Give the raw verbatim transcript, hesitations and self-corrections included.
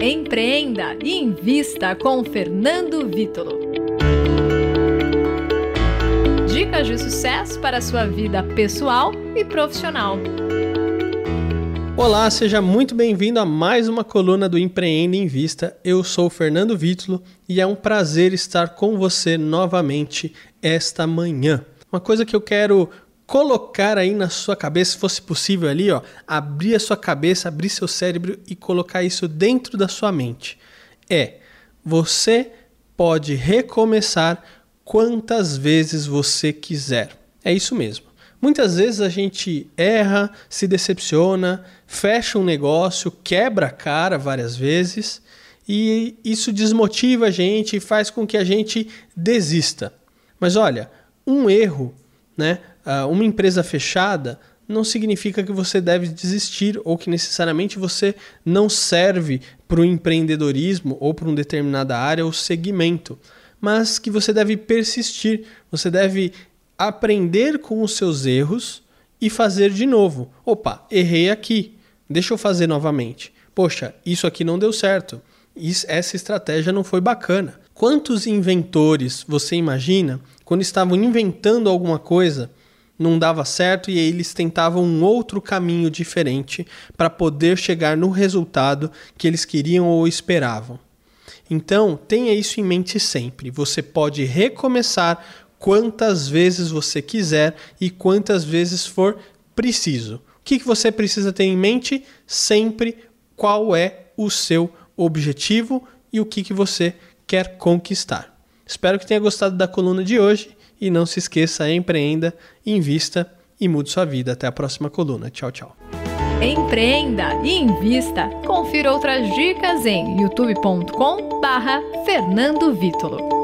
Empreenda e invista com Fernando Vítolo. Dicas de sucesso para a sua vida pessoal e profissional. Olá, seja muito bem-vindo a mais uma coluna do Empreenda e Invista. Eu sou o Fernando Vítolo e é um prazer estar com você novamente esta manhã. Uma coisa que eu quero colocar aí na sua cabeça, se fosse possível ali, ó, abrir a sua cabeça, abrir seu cérebro e colocar isso dentro da sua mente. É, você pode recomeçar quantas vezes você quiser. É isso mesmo. Muitas vezes a gente erra, se decepciona, fecha um negócio, quebra a cara várias vezes e isso desmotiva a gente e faz com que a gente desista. Mas olha, um erro, né? Uma empresa fechada não significa que você deve desistir ou que necessariamente você não serve para o empreendedorismo ou para uma determinada área ou segmento, mas que você deve persistir, você deve aprender com os seus erros e fazer de novo. Opa, errei aqui, deixa eu fazer novamente. Poxa, isso aqui não deu certo, isso, essa estratégia não foi bacana. Quantos inventores você imagina quando estavam inventando alguma coisa, não dava certo e aí eles tentavam um outro caminho diferente para poder chegar no resultado que eles queriam ou esperavam. Então, tenha isso em mente sempre. Você pode recomeçar quantas vezes você quiser e quantas vezes for preciso. O que você precisa ter em mente? Sempre qual é o seu objetivo e o que você quer conquistar. Espero que tenha gostado da coluna de hoje. E não se esqueça, empreenda, invista e mude sua vida. Até a próxima coluna. Tchau, tchau. Empreenda e invista. Confira outras dicas em youtube ponto com barra Fernando Vítolo.